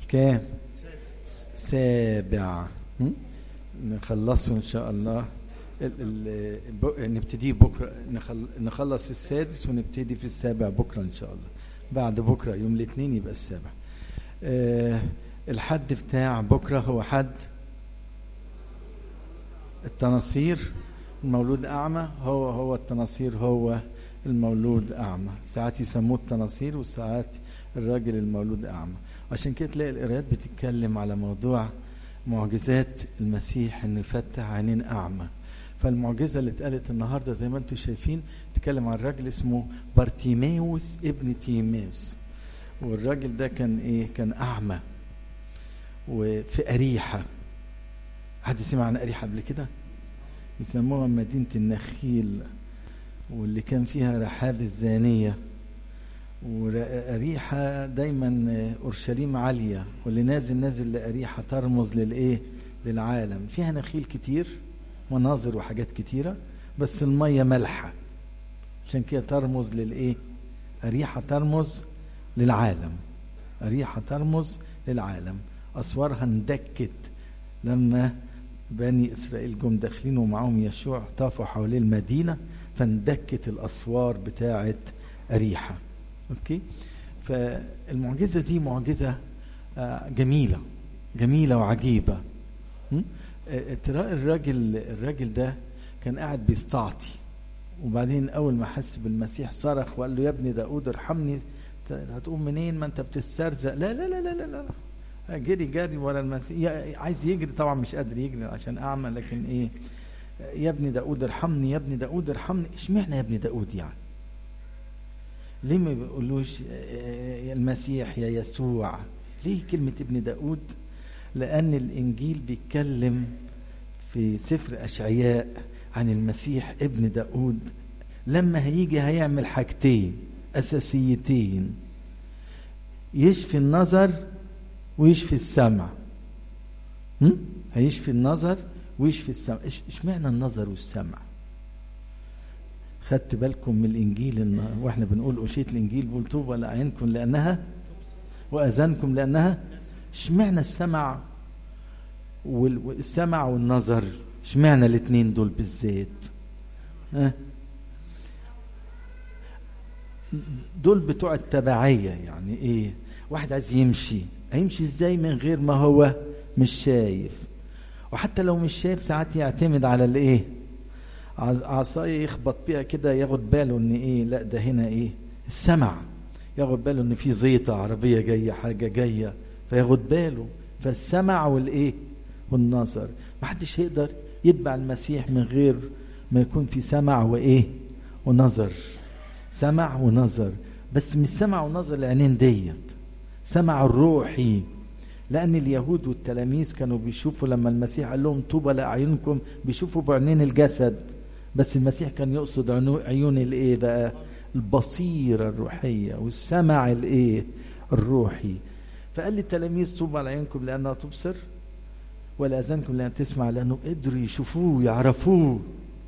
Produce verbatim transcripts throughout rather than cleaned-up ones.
كام؟ سابع. نخلصه ان شاء الله. نبتدي بكره، نخلص السادس ونبتدي في السابع بكره ان شاء الله. بعد بكره يوم الاثنين يبقى السابع. أه الحد بتاع بكره هو حد التناصير. المولود اعمى هو هو التناصير هو المولود اعمى. ساعات يسموه التناصير وساعات الراجل المولود اعمى. عشان كده تلاقي القراءات بتتكلم على موضوع معجزات المسيح انه يفتح عينين اعمى. فالمعجزه اللي اتقالت النهارده زي ما انتم شايفين تتكلم عن راجل اسمه بارتيماوس ابن تيماوس. والراجل ده كان ايه؟ كان اعمى وفي اريحه. حد سمع عن اريحه قبل كده؟ يسموها مدينه النخيل، واللي كان فيها رحاب الزانيه. وأريحة دايما أورشليم عالية، واللي نازل نازل لأريحة ترمز للإيه؟ للعالم. فيها نخيل كتير، مناظر وحاجات كتيرة، بس المية ملحة، عشان كده ترمز للإيه؟ أريحة ترمز للعالم. أريحة ترمز للعالم. أسوارها اندكت لما بني إسرائيل جم داخلين ومعهم يشوع طافوا حوالين المدينة، فاندكت الأسوار بتاعت أريحة. اوكي. فالمعجزه دي معجزه جميله جميله وعجيبه. ترى الراجل الراجل ده كان قاعد بيستعطي، وبعدين اول ما حس بالمسيح صرخ وقال له يا ابني داود ارحمني. هتقوم منين؟ ما انت بتسترزق. لا لا لا لا لا لا جري جري ورا المسيح. عايز يجري طبعا مش قادر يجري عشان اعمى، لكن ايه؟ يا ابني داود ارحمني، يا ابني داود ارحمني. اشمعنى يا ابني داود يعني؟ ليه ما بيقولوش يا المسيح يا يسوع؟ ليه كلمة ابن داود؟ لأن الإنجيل بيتكلم في سفر أشعياء عن المسيح ابن داود لما هيجي هيعمل حاجتين أساسيتين: يشفي النظر ويشفي السمع. هم؟ هيشفي النظر ويشفي السمع. اشمعنى النظر والسمع؟ خدت بالكم من الانجيل إن واحنا بنقول أشية الانجيل بقول طوبى لأعينكم لانها واذانكم لانها. اشمعنى السمع والسمع والنظر؟ اشمعنى الاثنين دول بالذات؟ ها؟ دول بتوع التبعية. يعني ايه؟ واحد عايز يمشي، هيمشي ازاي من غير ما هو مش شايف؟ وحتى لو مش شايف ساعات يعتمد على الايه؟ عصايه يخبط بيها كده ياخد باله ان ايه؟ لا ده هنا ايه؟ السمع. ياخد باله ان في زيطه عربيه جايه، حاجه جايه، فياخد باله. فالسمع والايه؟ والنظر. ما حدش يقدر يتبع المسيح من غير ما يكون في سمع وايه؟ ونظر. سمع ونظر، بس مش سمع ونظر العينين ديت، سمع الروحي. لأن اليهود والتلاميذ كانوا بيشوفوا لما المسيح قال لهم طوبى لأعينكم، بيشوفوا بعينين الجسد، بس المسيح كان يقصد عيون الايه بقى؟ البصيرة الروحية والسمع الايه؟ الروحي. فقال للتلاميذ طوبى لأعينكم لأنها تبصر ولأذانكم لأنها تسمع، لأنهم قدروا يشوفوه، يعرفوه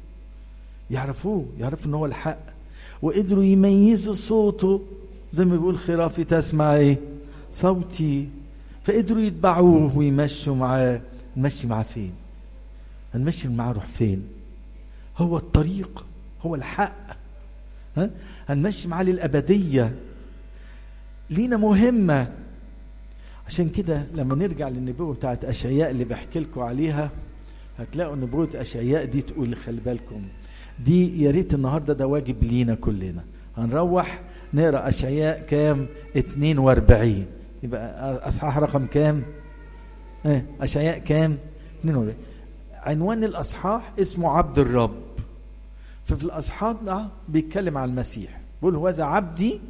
يعرفوه يعرفوا ان هو الحق، وقدروا يميزوا صوته زي ما بيقول خرافي تسمع ايه؟ صوتي. فقدروا يتبعوه ويمشوا معاه. نمشي معاه فين؟ هنمشي معاه روح فين؟ هو الطريق، هو الحق. ها؟ هنمشي معاه للأبدية. لينا مهمة. عشان كده لما نرجع للنبوة بتاعت أشعياء اللي بحكي لكم عليها، هتلاقوا نبوة أشعياء دي تقول خلي بالكم دي يا ريت النهارده ده واجب لينا كلنا. هنروح نقرا أشعياء كام؟ اتنين واربعين. يبقى اصحاح رقم كام؟ ايه اشعياء كام؟ اتنين واربعين. عنوان الاصحاح اسمه عبد الرب. ففي الاصحاح ده بيتكلم عن المسيح، بيقول هوذا عبدي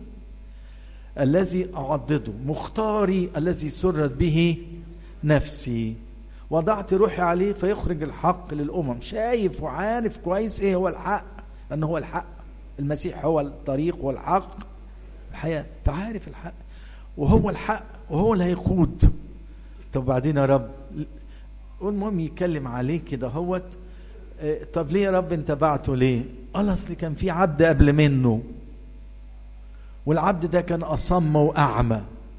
الذي اعضده، مختاري الذي سرت به نفسي، وضعت روحي عليه فيخرج الحق للامم. شايف وعارف كويس ايه هو الحق، لان هو الحق. المسيح هو الطريق والحق الحياه، فعارف الحق وهو الحق وهو اللي هيقود. طب بعدين يا رب، المهم يتكلم عليه كده هوت. طب ليه يا رب انت بعته ليه؟ قال اصل كان في عبد قبل منه، والعبد ده كان اصم واعمى،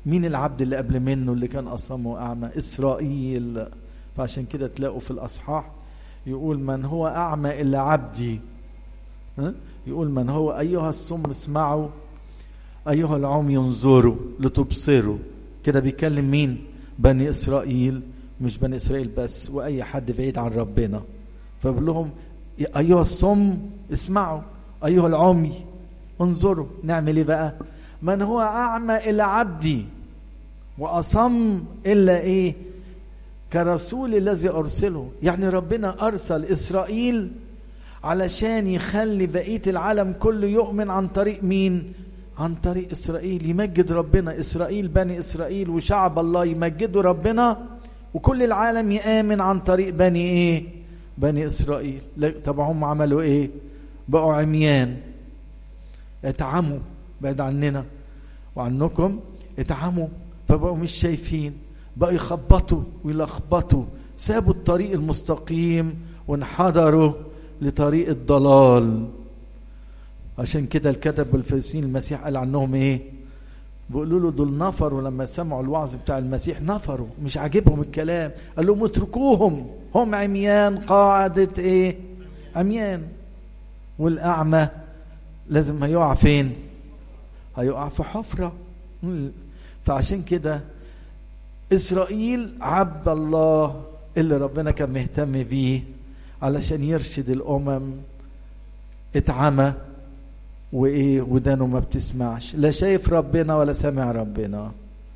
مين العبد اللي قبل منه اللي كان أصم وأعمى؟ إسرائيل. فعشان كده تلاقوا في الأصحاح يقول من هو أعمى إلا عبدي، ها؟ يقول من هو أيها الصم اسمعوا أيها العمي ينظروا لتبصروا. كده بيكلم مين؟ بني إسرائيل، مش بني إسرائيل بس، وأي حد بعيد عن ربنا. فبقول لهم أيها الصم اسمعوا أيها العمي انظروا. نعمل إيه بقى؟ من هو أعمى إلا عبدي وأصم إلا إيه؟ كرسول الذي أرسله. يعني ربنا أرسل إسرائيل علشان يخلي بقية العالم كله يؤمن عن طريق مين؟ عن طريق إسرائيل. يمجد ربنا. إسرائيل بني إسرائيل وشعب الله يمجدوا ربنا، وكل العالم يآمن عن طريق بني إيه؟ بني إسرائيل. طبعا هم عملوا إيه؟ بقوا عميان، اتعموا بعد عننا وعنكم، اتعموا فبقوا مش شايفين، بقوا يخبطوا ويلخبطوا، سابوا الطريق المستقيم وانحدروا لطريق الضلال. عشان كده الكتب والفريسيين المسيح قال عنهم ايه؟ بيقولوا له دول نفروا لما سمعوا الوعظ بتاع المسيح، نفروا مش عاجبهم الكلام، قال لهم اتركوهم هم عميان قاعدة ايه؟ عميان. والأعمى لازم هيقع فين؟ هيقع في حفرة. فعشان كده إسرائيل عبد الله اللي ربنا كان مهتم بيه علشان يرشد الأمم، اتعمى وإيه؟ ودانه ما بتسمعش، لا شايف ربنا ولا سمع ربنا.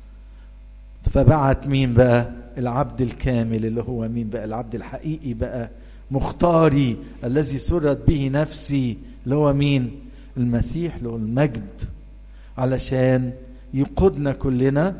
فبعت مين بقى؟ العبد الكامل اللي هو مين بقى؟ العبد الحقيقي بقى، مختاري الذي سرت به نفسي، اللي هو مين؟ المسيح له المجد، علشان يقودنا كلنا،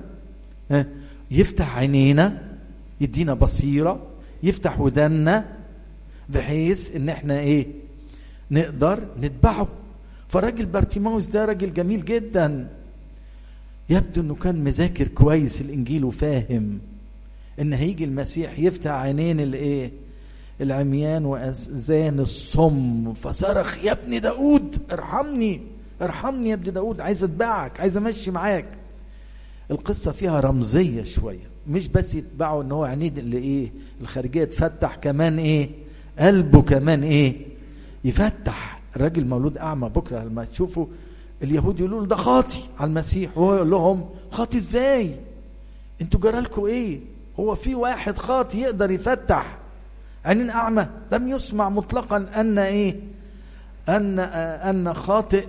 يفتح عينينا، يدينا بصيرة، يفتح ودنا، بحيث ان احنا ايه؟ نقدر نتبعه. فالراجل بارتيماوس ده راجل جميل جدا، يبدو انه كان مذاكر كويس الانجيل وفاهم ان هيجي المسيح يفتح عينين الايه؟ العميان واذان الصم. فصرخ يا ابن داود ارحمني ارحمني يا ابن داود، عايز اتبعك، عايز امشي معاك. القصة فيها رمزية شوية، مش بس يتبعوا ان هو عينيه اللي ايه؟ الخارجية تفتح، كمان ايه؟ قلبه كمان ايه؟ يفتح. الراجل مولود اعمى، بكرة لما تشوفوا اليهود يقولوا له ده خاطي على المسيح، وهو يقول لهم خاطي ازاي؟ انتوا جرالكوا ايه؟ هو في واحد خاطي يقدر يفتح عينين اعمى؟ لم يسمع مطلقا ان ايه؟ ان ان خاطئ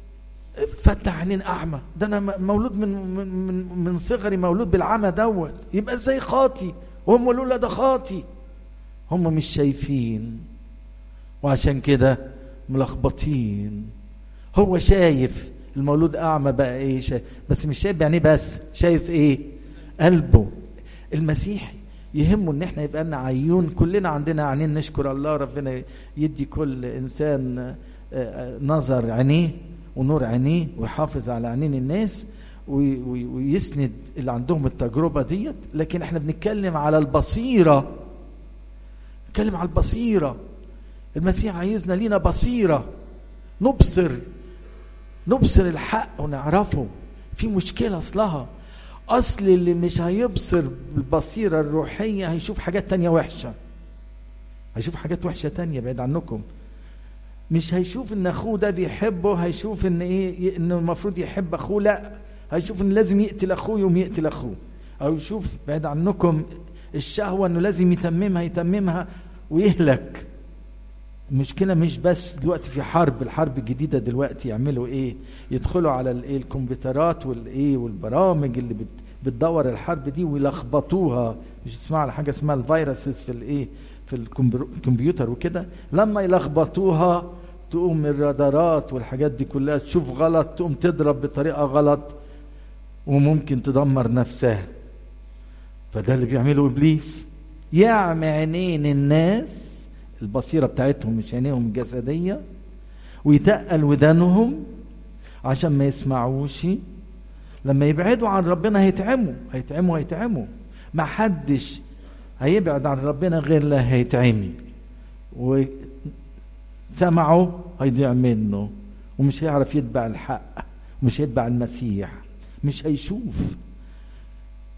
فتح عينين اعمى. ده انا مولود من من من صغري مولود بالعمى دوت، يبقى ازاي خاطي؟ وهم يقولوا لا ده خاطي. هم مش شايفين، وعشان كده ملخبطين. هو شايف المولود اعمى بقى ايه؟ شايف، بس مش شايف يعني، بس شايف ايه؟ قلبه. المسيح يهمه ان احنا يبقى لنا عيون، كلنا عندنا عينين، نشكر الله، ربنا يدي كل انسان نظر عينيه ونور عينيه، ويحافظ على عينين الناس، ويسند اللي عندهم التجربة ديت. لكن احنا بنتكلم على البصيرة، نتكلم على البصيرة. المسيح عايزنا لينا بصيرة، نبصر نبصر الحق ونعرفه. في مشكلة اصلها، اصل اللي مش هيبصر بالبصيرة الروحية هيشوف حاجات تانية وحشة، هيشوف حاجات وحشة تانية بعيد عنكم. مش هيشوف ان اخوه ده بيحبه، هيشوف ان ايه؟ انه المفروض يحب اخوه، لا، هيشوف ان لازم يقتل اخوه يوم يقتل اخوه. او يشوف بعيد عنكم الشهوة انه لازم يتممها يتممها ويهلك. المشكلة مش بس دلوقتي في حرب، الحرب الجديدة دلوقتي يعملوا ايه؟ يدخلوا على الايه؟ الكمبيوترات والايه والبرامج اللي بت بتدور الحرب دي ويلخبطوها. مش تسمع على حاجة اسمها الفيروسز في الايه؟ في الكمبيوتر وكده، لما يلخبطوها تقوم الرادارات والحاجات دي كلها تشوف غلط، تقوم تضرب بطريقة غلط وممكن تدمر نفسها. فده اللي بيعمله إبليس، يعمي عينين الناس، البصيرة بتاعتهم مش عينيهم الجسدية، ويتقل ودانهم عشان ما يسمعوش. لما يبعدوا عن ربنا هيتعموا هيتعموا هيتعموا. ما حدش هيبعد عن ربنا غير لا هيتعمي، وسمعوا هيضيع منه، ومش هيعرف يتبع الحق، مش هيتبع المسيح، مش هيشوف.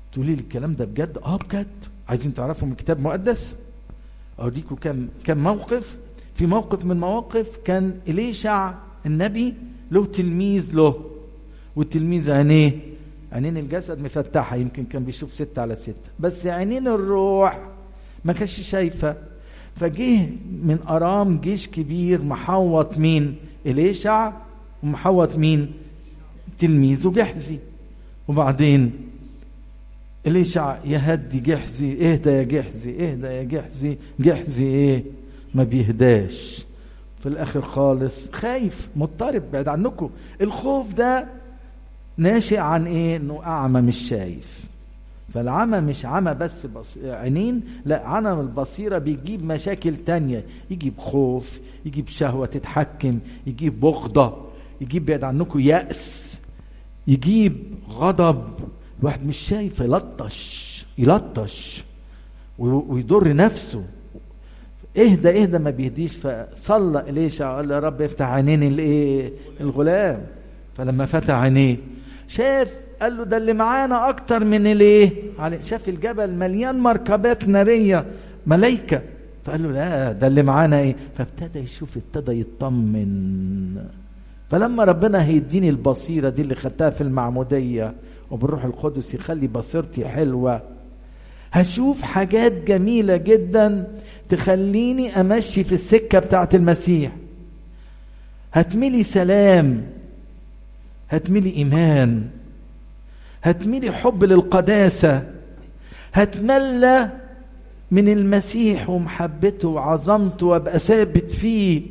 تقولي لي الكلام ده بجد؟ اه بجد. عايزين تعرفوا من كتاب مقدس؟ اوديكم كم كم موقف. في موقف من مواقف كان إليشع النبي له تلميذ له، والتلميذ عينيه عينين الجسد مفتحه، يمكن كان بيشوف ستة على ستة، بس عينين الروح ما كانش شايفه. فجه من أرام جيش كبير محوط مين؟ إليشع، ومحوط مين؟ تلميذه جحزي. وبعدين إليشع يهدي جحزي، اهدى يا جحزي، اهدى يا جحزي. جحزي ايه؟ ما بيهداش. في الاخر خالص خايف مضطرب. بعد عنكم الخوف ده ناشئ عن ايه؟ انه اعمى مش شايف. فالعمى مش عمى بس بص... عينين، لا، عمى البصيرة بيجيب مشاكل تانية، يجيب خوف، يجيب شهوة تتحكم، يجيب بغضة، يجيب بعد عنكم يأس، يجيب غضب. الواحد مش شايف يلطش يلطش ويضر نفسه. اهدى اهدى ما بيهديش. فصلى إليشع قال يا رب افتح عينين الايه؟ الغلام. فلما فتح عينيه شاف، قال له ده اللي معانا اكتر من الايه؟ شاف الجبل مليان مركبات ناريه ملائكه، فقال له لا ده اللي معانا ايه؟ فابتدى يشوف، ابتدى يطمن. فلما ربنا هيديني البصيره دي اللي خدتها في المعموديه وبالروح القدس يخلي بصيرتي حلوه، هشوف حاجات جميله جدا تخليني امشي في السكه بتاعت المسيح. هتملي سلام، هتملي ايمان، هتملي حب للقداسه، هتملى من المسيح ومحبته وعظمته وابقى ثابت فيه.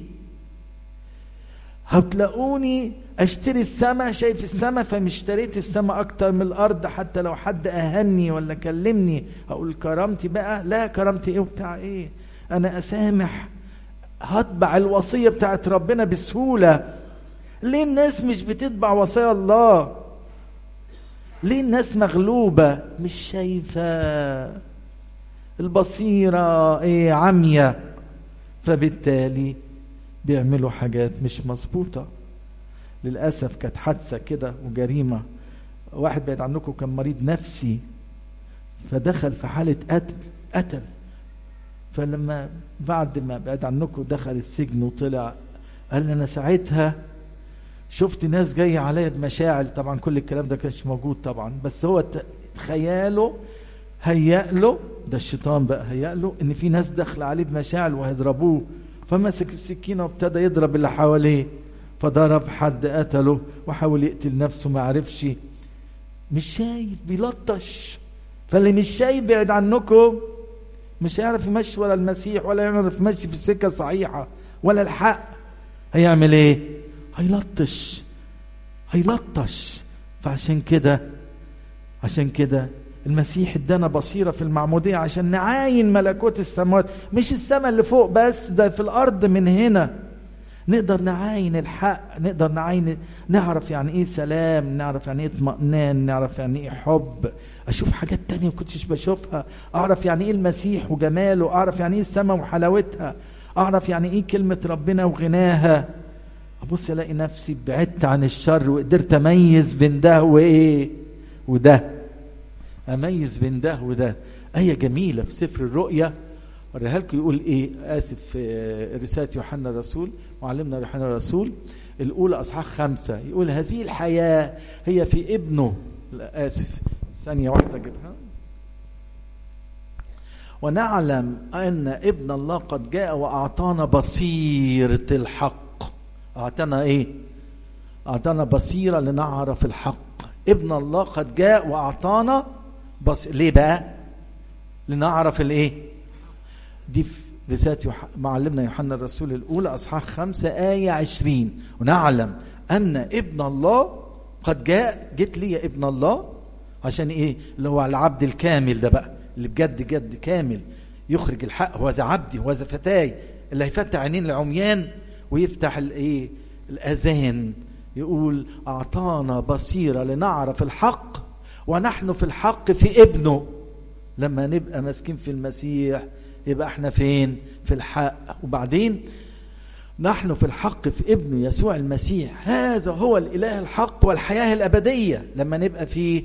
هتلاقوني اشتري السماء، شايف السماء، فمشتريت السماء اكتر من الارض. حتى لو حد اهني ولا كلمني اقول كرامتي بقى، لا كرامتي ايه وبتاع ايه، انا اسامح، هتبع الوصيه بتاعت ربنا بسهوله. ليه الناس مش بتتبع وصايا الله؟ ليه الناس مغلوبه مش شايفه؟ البصيره ايه؟ عمية. فبالتالي بيعملوا حاجات مش مظبوطه. للاسف كانت حادثه كده وجريمه، واحد بعيد عنكم كان مريض نفسي فدخل في حاله قتل قتل فلما بعد ما بعد عنكم دخل السجن وطلع، قال انا ساعتها شفت ناس جايه عليا بمشاعل. طبعا كل الكلام ده كانش موجود طبعا، بس هو تخيله هيأ له، ده الشيطان بقى هيأ له ان في ناس داخله عليه بمشاعل وهيضربوه، فمسك السكينه وابتدى يضرب اللي حواليه، فضرب حد قتله وحاول يقتل نفسه ما عرفش. مش شايف، بيلطش. فاللي مش شايف بعد عنكم مش هيعرف يمشي ولا المسيح، ولا يعرف يمشي في السكه الصحيحه ولا الحق. هيعمل ايه؟ هيلطش هيلطش. فعشان كده عشان كده المسيح ادانا بصيره في المعموديه عشان نعاين ملكوت السماوات، مش السماء اللي فوق بس، ده في الارض من هنا. نقدر نعاين الحق، نقدر نعاين، نعرف يعني ايه سلام، نعرف يعني ايه اطمئنان، نعرف يعني ايه حب. اشوف حاجات تانية ما كنتش بشوفها، اعرف يعني ايه المسيح وجماله، اعرف يعني ايه السماء وحلاوتها، اعرف يعني ايه كلمة ربنا وغناها. ابص الاقي نفسي بعدت عن الشر وقدرت اميز بين ده وايه وده، اميز بين ده وده. آية جميلة في سفر الرؤيا وريها لكم، يقول ايه؟ اسف، في رسالة يوحنا الرسول، معلمنا يوحنا الرسول الاولى اصحاح خمسة، يقول هذه الحياة هي في ابنه. لا اسف، ثانية واحدة اجيبها. ونعلم ان ابن الله قد جاء واعطانا بصيرة الحق. اعطانا ايه؟ اعطانا بصيرة لنعرف الحق. ابن الله قد جاء واعطانا بصيرة. ليه بقى؟ لنعرف الايه؟ دي في رسالة يوح... معلمنا يوحنا الرسول الأولى أصحاح خمسة آية عشرين. ونعلم أن ابن الله قد جاء. جيت لي يا ابن الله عشان إيه؟ اللي هو العبد الكامل ده بقى، اللي بجد جد كامل يخرج الحق. هو ذا عبدي، هو ذا فتاي، اللي هيفتح عينين العميان ويفتح الايه؟ الأذان. يقول أعطانا بصيرة لنعرف الحق، ونحن في الحق في ابنه. لما نبقى ماسكين في المسيح يبقى احنا فين؟ في الحق. وبعدين نحن في الحق في ابنه يسوع المسيح، هذا هو الإله الحق والحياة الأبدية. لما نبقى فيه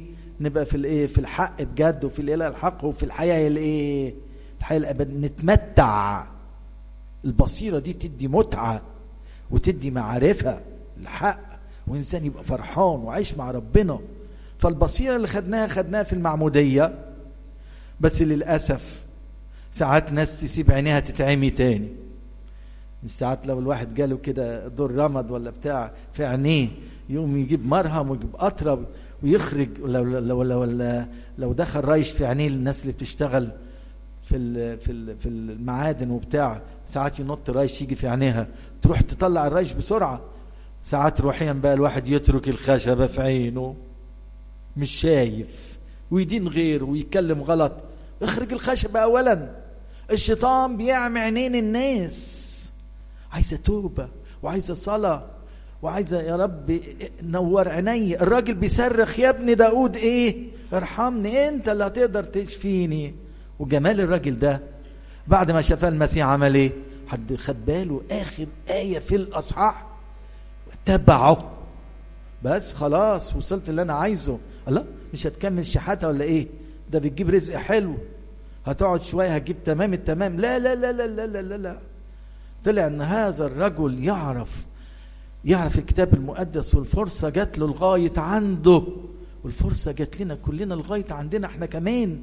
نبقى في الايه في الحق بجد، وفي الاله الحق، وفي الحياه الايه الحياه الابد، نتمتع. البصيره دي تدي متعه وتدي معرفه الحق، وانسان يبقى فرحان وعايش مع ربنا. فالبصيره اللي خدناها خدناها في المعموديه، بس للاسف ساعات ناس تسيب عينيها تتعمي تاني. ساعات لو الواحد جاله كده دور رمد ولا بتاع في عينيه، يقوم يجيب مرهم ويجيب قطره ويخرج. لو لو لو لو, لو دخل ريش في عينيه الناس اللي بتشتغل في ال في ال في المعادن وبتاع، ساعات ينط ريش يجي في عينيها، تروح تطلع الريش بسرعه. ساعات روحيا بقى الواحد يترك الخشبه في عينه مش شايف، ويدين غير ويتكلم غلط. اخرج الخشبه اولا. الشيطان بيعمي عينين الناس، عايزه توبه وعايزه صلاه وعايزه يا رب نور عيني. الراجل بيصرخ يا ابن داود ايه ارحمني، انت اللي هتقدر تشفيني. وجمال الراجل ده بعد ما شافاه المسيح عمل ايه؟ حد خد باله اخر ايه في الاصحاح تبعه، بس خلاص وصلت اللي انا عايزه. الله، مش هتكمل شحاته ولا ايه؟ ده بتجيب رزق حلو، هتقعد شويه هتجيب تمام التمام. لا لا لا لا لا لا لا طلع ان هذا الرجل يعرف يعرف الكتاب المقدس، والفرصه جات له لغايه عنده، والفرصه جات لنا كلنا لغايه عندنا احنا كمان.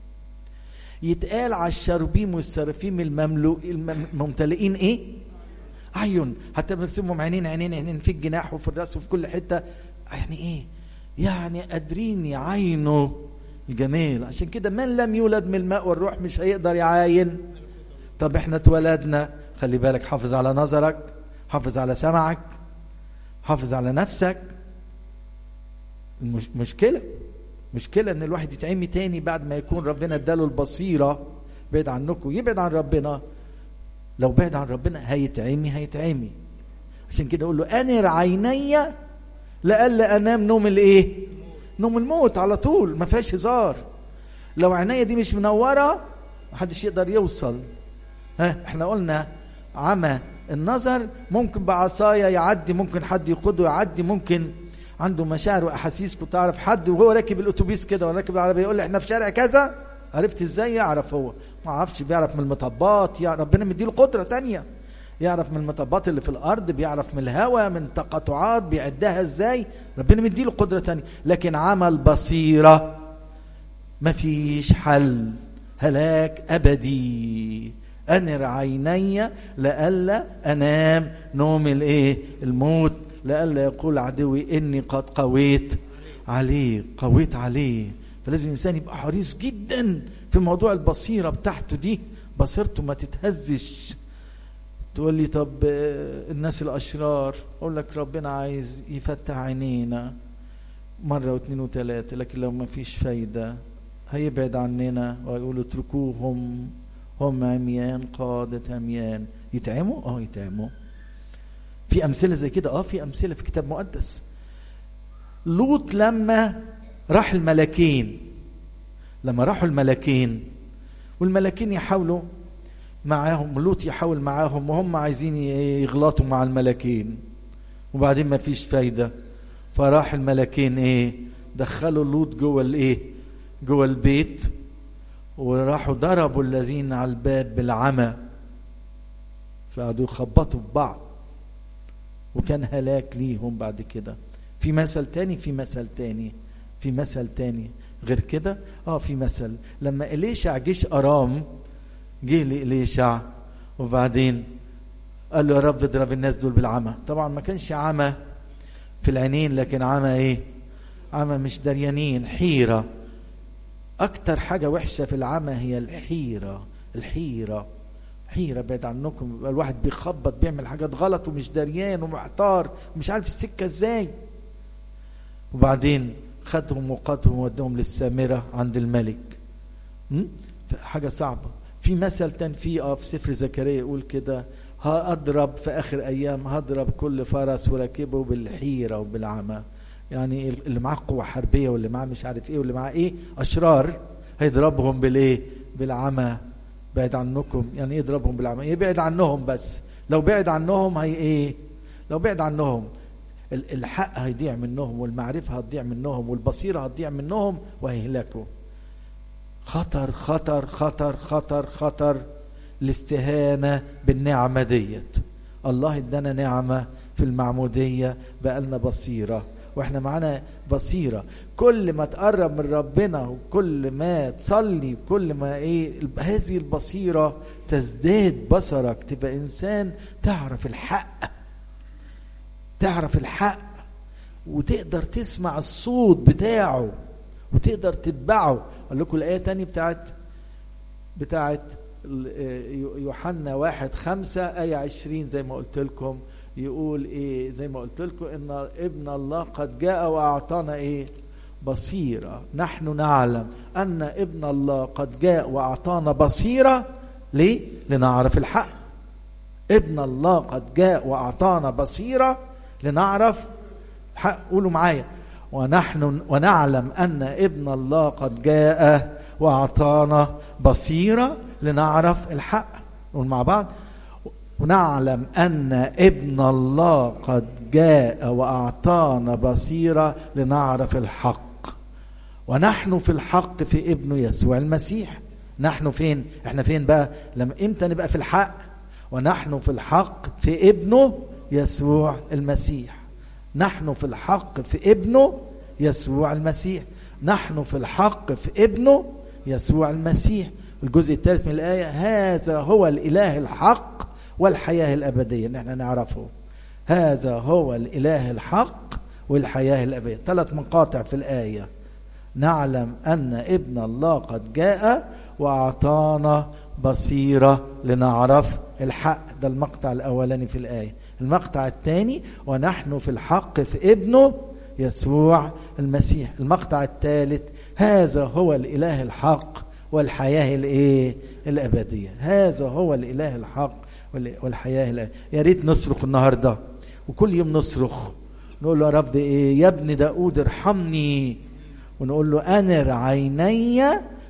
يتقال على الشروبيم والسرافيم المملوء الممتلئين ايه؟ عيون. حتى بنرسمهم عينين عينين عينين في الجناح وفي الراس وفي كل حته. يعني ايه؟ يعني قادرين يعاينوا الجمال. عشان كده من لم يولد من الماء والروح مش هيقدر يعاين. طب احنا اتولدنا، خلي بالك، حافظ على نظرك، حافظ على سمعك، حافظ على نفسك. المش... مشكلة مشكلة ان الواحد يتعمي تاني بعد ما يكون ربنا اداله البصيرة. بعد عنكم، يبعد عن ربنا. لو بعد عن ربنا هيتعمي هيتعمي. عشان كده اقول له انر عيني لألا انام نوم الايه؟ نوم الموت على طول، ما فيهاش هزار. لو عيني دي مش منورة محدش يقدر يوصل. ها احنا قلنا عمى النظر ممكن بعصايه يعدي، ممكن حد يقوده يعدي، ممكن عنده مشاعر واحاسيس. كنت اعرف حد وهو راكب الاتوبيس كده ولا راكب العربيه يقول لي احنا في شارع كذا. عرفت ازاي؟ يعرف هو، ما عرفش، بيعرف من المطبات. يا ربنا مديله قدره تانية، يعرف من المطبات اللي في الارض، بيعرف من الهواء، من تقاطعات بيعدها ازاي. ربنا مديله قدره تانية. لكن عمل بصيره مفيش حل، هلاك ابدي. أنر عيني لألا أنام نوم الإيه؟ الموت، لألا يقول عدوي إني قد قويت عليه قويت عليه. فلازم الإنسان يبقى حريص جدا في موضوع البصيرة بتاعته دي، بصيرته ما تتهزش. تقول لي طب الناس الأشرار، أقول لك ربنا عايز يفتح عينينا مرة واثنين وثلاثة، لكن لو ما فيش فايدة هيبعد عننا ويقولوا اتركوهم هم عميان قادة عميان. يتعموا؟ اه يتعموا. في امثله زي كده، اه في امثله في كتاب مقدس. لوط لما راح الملكين، لما راحوا الملكين والملكين يحاولوا معاهم، لوط يحاول معاهم وهم عايزين يغلطوا مع الملكين، وبعدين ما فيش فايده. فراح الملكين ايه؟ دخلوا لوط جوه الايه؟ جوه البيت، وراحوا ضربوا الذين على الباب بالعمى، فقعدوا يخبطوا ببعض، وكان هلاك ليهم بعد كده. في مثل تاني في مثل تاني في مثل تاني غير كده. اه في مثل لما إليشع جيش أرام جه لإليشع، وبعدين قال له يا رب اضرب الناس دول بالعمى. طبعا ما كانش عمى في العينين، لكن عمى ايه؟ عمى مش دريانين، حيرة. أكتر حاجة وحشة في العمى هي الحيرة. الحيرة حيرة بعد عنكم. الواحد بيخبط بيعمل حاجات غلط ومش دريان ومحتار ومش عارف السكة ازاي. وبعدين خدهم وقتهم وودهم للسامرة عند الملك. حاجة صعبة. في مثل تاني في اه في سفر زكريا يقول كده: هأضرب في آخر أيام، هضرب كل فرس وراكبه بالحيرة وبالعمى. يعني اللي معاه قوة حربية واللي معاه مش عارف ايه واللي معاه ايه أشرار، هيضربهم بالايه؟ بالعمى. بعد عنكم يعني ايه يضربهم بالعمى؟ يبعد عنهم. بس لو بعد عنهم هي ايه؟ لو بعد عنهم الحق هيضيع منهم، والمعرفة هتضيع منهم، والبصيرة هتضيع منهم، وهيهلكوا. خطر خطر خطر خطر خطر الاستهانة بالنعمة ديت. الله ادانا نعمة في المعمودية، بقالنا بصيرة، واحنا معانا بصيرة. كل ما تقرب من ربنا وكل ما تصلي كل ما ايه هذه البصيرة تزداد بصرك، تبقى انسان تعرف الحق، تعرف الحق وتقدر تسمع الصوت بتاعه وتقدر تتبعه. اقول لكم الآية تاني بتاعت بتاعت يوحنا واحد خمسة آية عشرين زي ما قلت لكم، يقول ايه زي ما قلت لكم ان ابن الله قد جاء واعطانا ايه بصيرة. نحن نعلم ان ابن الله قد جاء واعطانا بصيرة. ليه؟ لنعرف الحق. ابن الله قد جاء واعطانا بصيرة لنعرف حق. قولوا معايا، ونحن ونعلم ان ابن الله قد جاء واعطانا بصيرة لنعرف الحق. نقول مع بعض، ونعلم أن ابن الله قد جاء وأعطانا بصيرة لنعرف الحق، ونحن في الحق في ابنه يسوع المسيح. نحن فين؟ احنا فين بقى لما امتى نبقى في الحق؟ ونحن في الحق في ابنه يسوع المسيح. نحن في الحق في ابنه يسوع المسيح. نحن في الحق في ابنه يسوع المسيح. الجزء الثالث من الآية، هذا هو الإله الحق والحياة الأبدية. ان احنا نعرفه، هذا هو الإله الحق والحياة الأبدية. ثلاث مقاطع في الآية. نعلم أن ابن الله قد جاء وأعطانا بصيرة لنعرف الحق. ده المقطع الأولاني في الآية. المقطع الثاني، ونحن في الحق في ابنه يسوع المسيح. المقطع الثالث، هذا هو الإله الحق والحياة الايه الأبدية. هذا هو الإله الحق والحياة الأبدية. يا ريت نصرخ النهاردة وكل يوم نصرخ نقول له يا رب ايه يا ابن داود ارحمني، ونقول له أنر عيني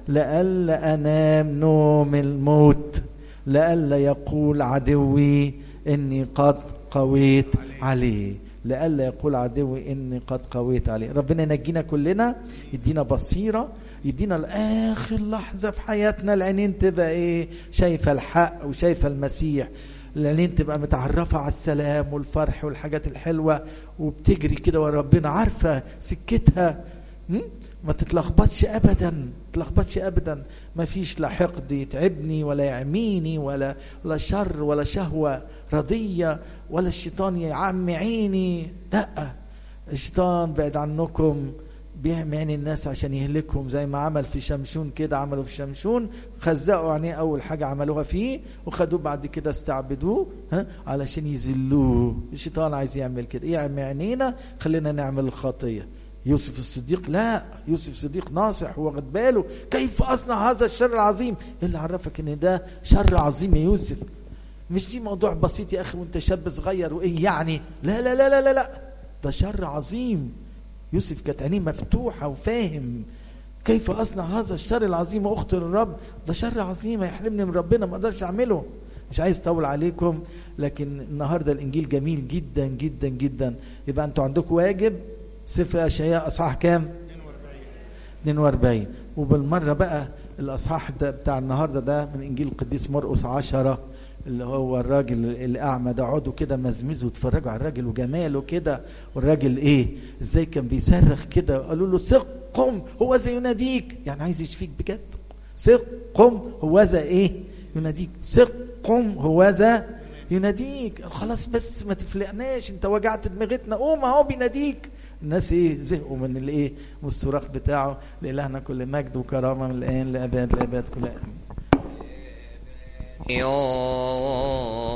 لئلا أنام نوم الموت، لئلا يقول عدوي إني قد قويت عليه، لئلا يقول عدوي إني قد قويت عليه. ربنا ينجينا كلنا، يدينا بصيرة، يدينا الآخر لحظة في حياتنا العينين تبقى إيه شايفة الحق وشايفة المسيح، العينين تبقى متعرفة على السلام والفرح والحاجات الحلوة، وبتجري كده ورا ربنا عارفة سكتها، ما تتلخبطش أبدا، تتلخبطش أبدا. ما فيش لا حقد يتعبني ولا يعميني ولا ولا شر ولا شهوة رضية ولا الشيطان يعمي عيني. لا، الشيطان بعد عنكم، بيعمي الناس عشان يهلكهم، زي ما عمل في شمشون كده. عملوا في شمشون، خزقوا عينيه أول حاجة عملوها فيه، وخدوه بعد كده استعبدوه ها علشان يذلوه. الشيطان عايز يعمل كده، يعمي عينينا خلينا نعمل الخطية. يوسف الصديق لا، يوسف الصديق ناصح واخد باله، كيف أصنع هذا الشر العظيم؟ إيه اللي عرفك إن ده شر عظيم يا يوسف؟ مش دي موضوع بسيط يا أخي وانت شاب صغير وإيه يعني؟ لا لا لا لا لا, لا. ده شر عظيم. يوسف كانت عينيه مفتوحة وفاهم كيف أصنع هذا الشر العظيم وأخطر الرب. ده شر عظيم يحرمني من ربنا، ما أقدرش أعمله. مش عايز أطول عليكم، لكن النهاردة الإنجيل جميل جدا جدا جدا. يبقى أنتوا عندكم واجب سفر أشعياء أصحاح كام؟ اثنين وأربعين. وبالمرة بقى الأصحاح ده بتاع النهاردة ده من إنجيل القديس مرقس عشرة، اللي هو الراجل الأعمى ده. عودوا كده مزمزوا وتفرجوا على الراجل وجماله كده، والراجل إيه إزاي كان بيصرخ كده. قالوا له سق قم هو ذا يناديك، يعني عايز يشفيك بجد. سق قم هو ذا إيه يناديك، سق قم هو ذا يناديك. خلاص بس ما تفلقناش، انت وجعت دماغتنا، قوم اهو بيناديك. الناس ايه زهقوا من الايه من الصراخ بتاعه. لإلهنا كل مجد وكرامه من الآن لأباد الآباد كلها. آمين.